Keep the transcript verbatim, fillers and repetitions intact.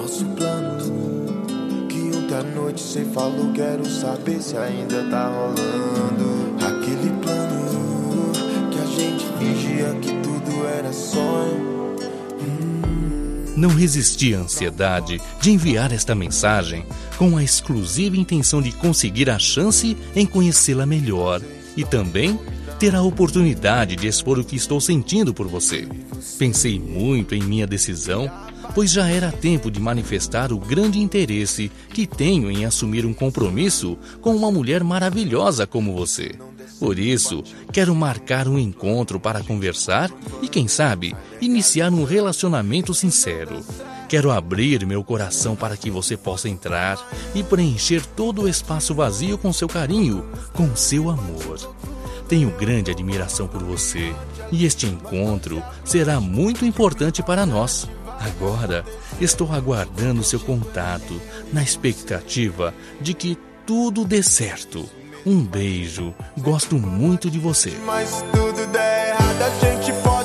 Nosso plano, que ontem à noite cê falou, quero saber se ainda tá rolando. Aquele plano que a gente fingia que tudo era sonho. Não resisti à ansiedade de enviar esta mensagem com a exclusiva intenção de conseguir a chance em conhecê-la melhor e também ter a oportunidade de expor o que estou sentindo por você. Pensei muito em minha decisão, pois já era tempo de manifestar o grande interesse que tenho em assumir um compromisso com uma mulher maravilhosa como você. Por isso, quero marcar um encontro para conversar e, quem sabe, iniciar um relacionamento sincero. Quero abrir meu coração para que você possa entrar e preencher todo o espaço vazio com seu carinho, com seu amor. Tenho grande admiração por você e este encontro será muito importante para nós. Agora, estou aguardando seu contato, na expectativa de que tudo dê certo. Um beijo, gosto muito de você. Mas se tudo der errado, a gente pode